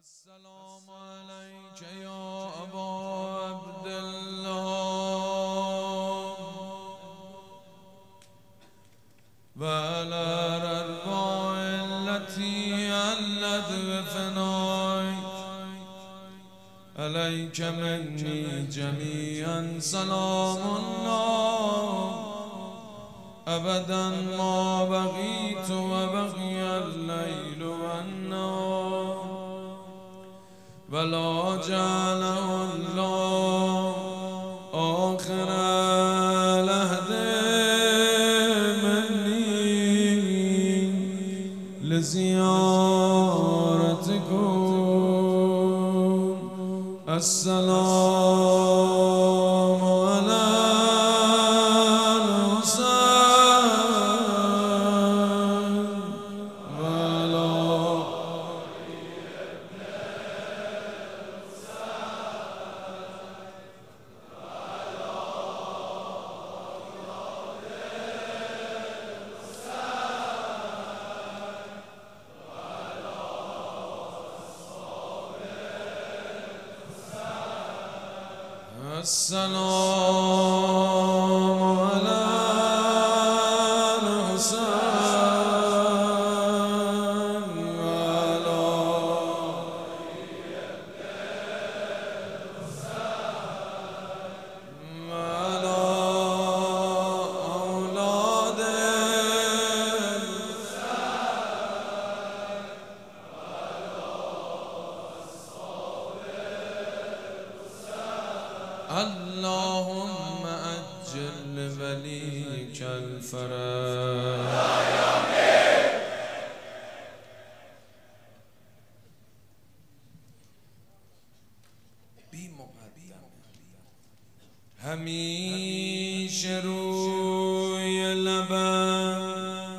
السلام عليك يا أبا عبد الله وعلى الأرواح التي علت بفنائك عليك مني جميعا سلام الله أبدا ما بقيت وبقي الليل والنهار ولا جعله الله آخر العهد مني لزيارتكم. السلام على السلام على الحسين وعلى أولاد اللهم أجل لوليك الفرج. همیشه روی لبم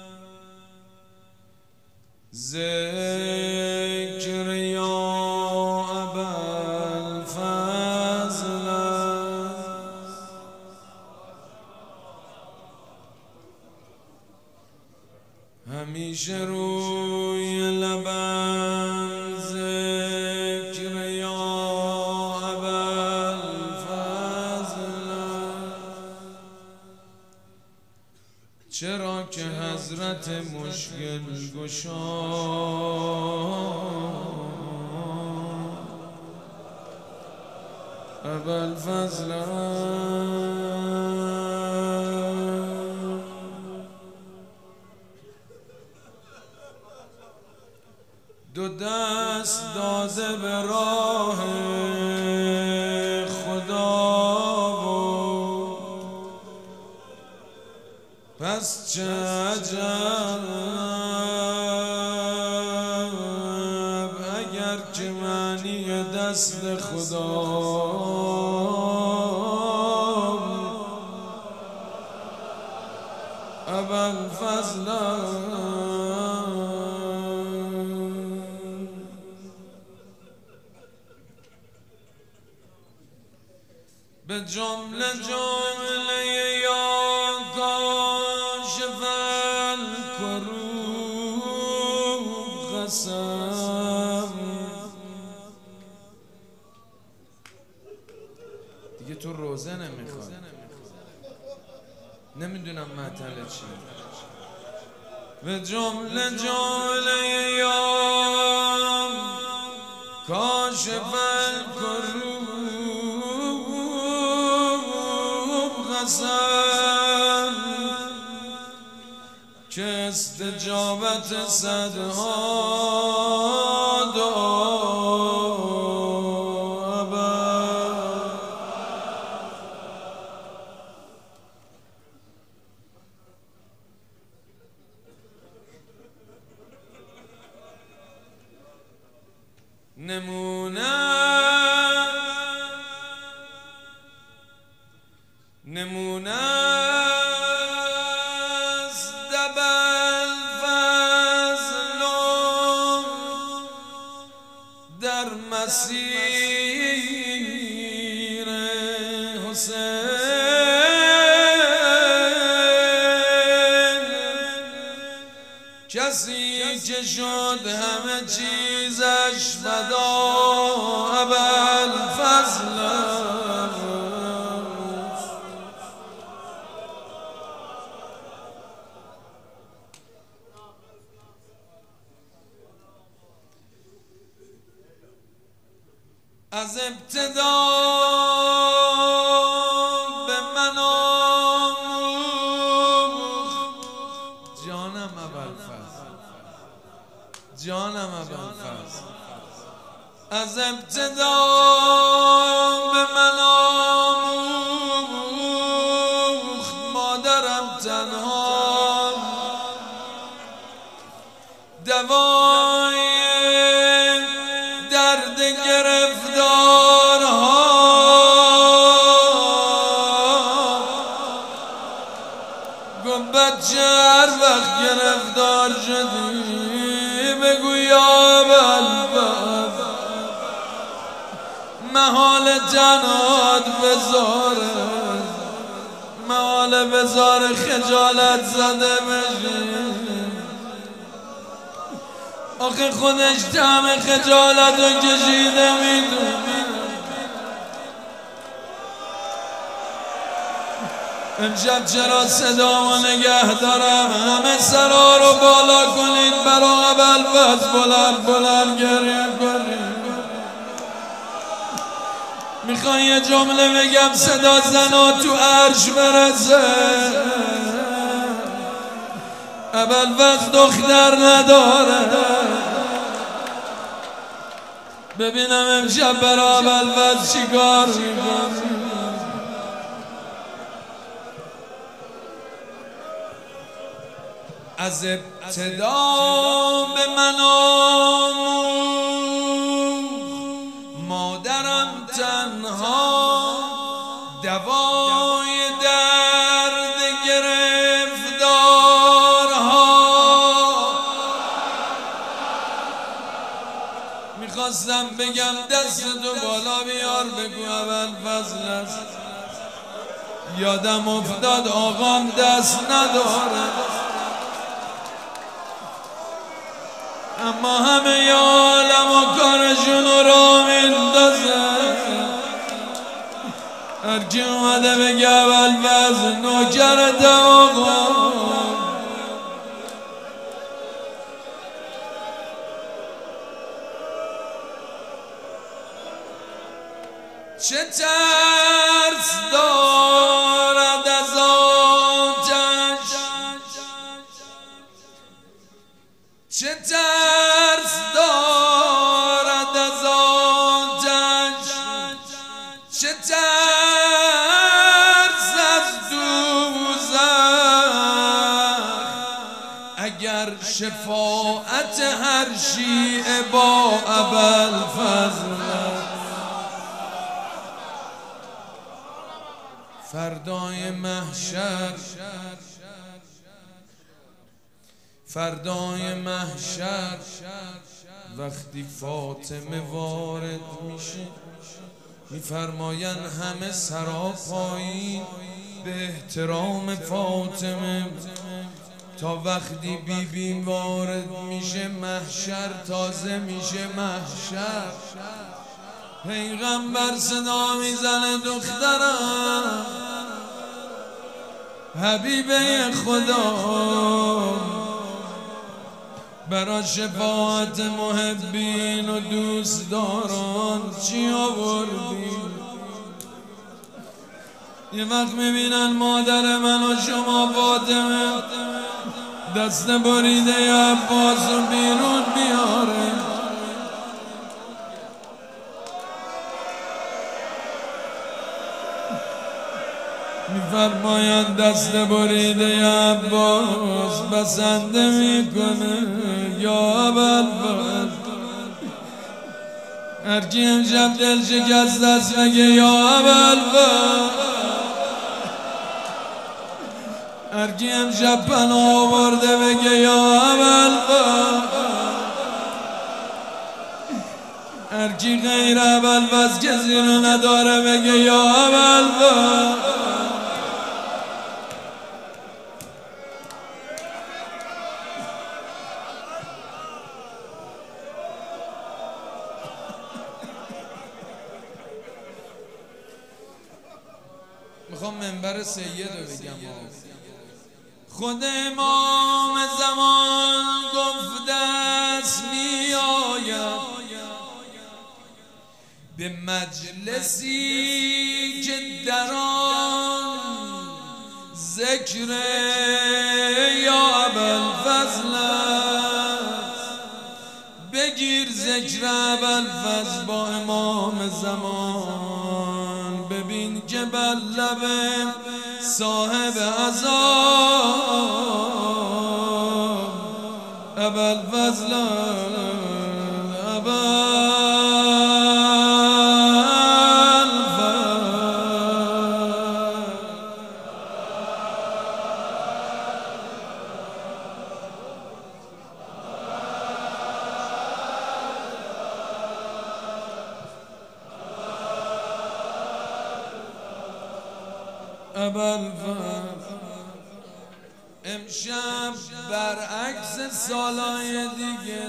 ذکر یا ابوالفضل همیشه روی لبم ذکر یا ابوالفضل چرا که حضرت مشکل گشا ابوالفضل دو دست داده به راه خدا و پس چه عجب اگر که معنی دست خدا ابوالفضل به جمله یا کاشف الکروب قسم دیگه تو روزه نمیخواد نمیدونم معطل چی به جمله یا کاشف الکروب که استجابت صدها دعا نمونه است ابوالفضل در مسیر حسین کسی که شد همه همه چیزش فدا ابوالفضل از ابتدا به من آموخت جانم ابوالفضل جانم ابوالفضل از ابتدا به من آموخت مادرم تنها دوای درد گرفتارها گفت بچه هر وقت گرفتار شدی بگو یا ابوالفضل محال جنات بذاره محال بذاره خجالت زده بشی آخه خودش طعم خجالت رو کشیده میدونه امشب چرا صدامو نگه دارم همه سرا رو بالا کنید برا ابوالفضل بلند بلند گریه کنید میخوان یه جمله بگم صدا زنا تو عرش برسه ابوالفضل دختر نداره ببینم امشب برا ابوالفضل چیکار میکنه از ابتدا به من مادرم تنها دوای درد گرفتارها میخواستم بگم دستتو بالا بیار بگو ابوالفضل است یادم افتاد آقام دست نداره اما همه عالم و کارشونو را میندازه هرکی اومده بگه ابوالفضل نوکرت آقا چه ترس دارد از آتش چه ترس دارد از آتش چه ترس از دوزخ اگر شفاعت هر شیعه با ابوالفضل فردای محشر فردای محشر وقتی فاطمه وارد میشه میفرماین همه سرا پایین به احترام فاطمه تا وقتی بیبی وارد میشه محشر تازه میشه محشر پیغمبر صدا میزنه دخترم حبیبه خدا برا شفاعت محبین و دوستداران چی آوردی؟ یه وقت میبینن مادر من و شما فاطمه دست بریده عباس رو بیرون بیاره میفرمایند دست بریده عباس بسنده میکنه یا ابوالفضل هرکی امشب دل شکست است بگه یا ابوالفضل هرکی امشب پناه آورده بگه یا ابوالفضل هرکی غیر ابوالفضل کسی رو نداره بگه یا ابوالفضل میخوام منبر سید رو بگم. خود امام زمان گفته است میآید به مجلسی که در آن ذکر یا ابوالفضل است. بگیر ذکر ابوالفضل با امام زمان، ببین که بر لب صاحب عذاب ابوالفضل امشب برعکس سالهای دیگه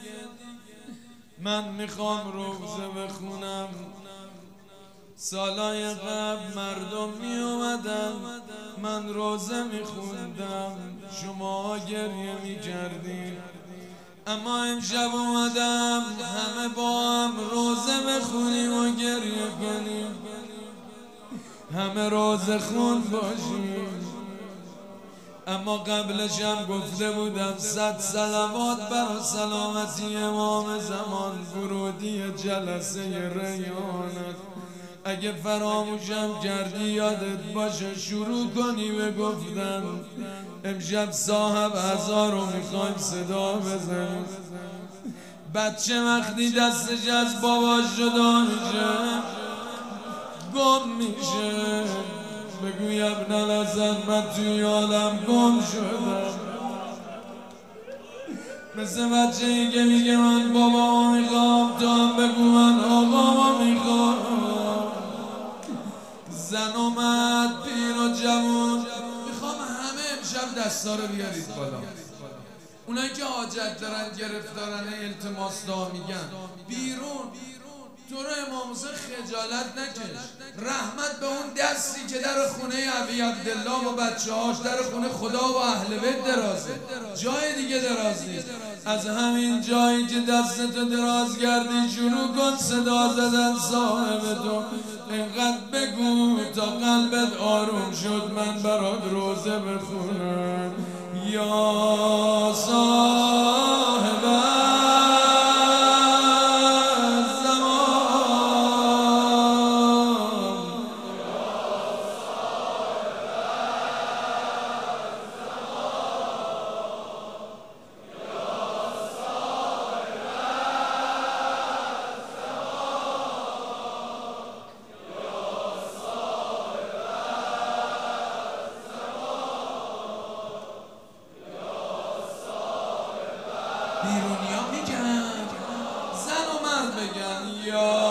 من میخوام روزه بخونم. سالهای قبل مردم میومدن من روزه میخوندم، شما گریه میکردین، اما امشب اومدم همه با هم روزه بخونیم و گریه کنیم، همه روزه خون باشیم. اما قبلش هم گفته بودم 100 صلوات بر سلامتی امام زمان، ورودی جلسه ریانت. اگه فراموشم کردی یادت باشه شروع کنی به گفتن. امشب صاحب هزار رو میخوایم صدا بزنیم. بچه وقتی دستش از باباش جدا میشه گم میشه، بگوی ابن الحسن من توی عالم گم شدم. مثل بچه ای که میگه من بابا میخوام، تو هم بگو من آقا میخوام. زن و مرد پیر و جوان میخوام همه امشب دستا رو بیارید بالا. اونایی که حاجت دارن، گرفتارن، التماس دعا میگن بیرون. تو رو امام حسین خجالت نکش، رحمت به اون دستی که در خونه ابی عبدالله و بچه هاش، در خونه خدا و اهل بیت درازه، جای دیگه دراز نیست. از همین جایی که دستتو دراز کردی شروع کن صدا زدن صاحب تو. اینقدر بگو تا قلبت آروم شد من برات روزه بخونم. یا صاحب بیرونیا میگن، زن و مرد بگن یا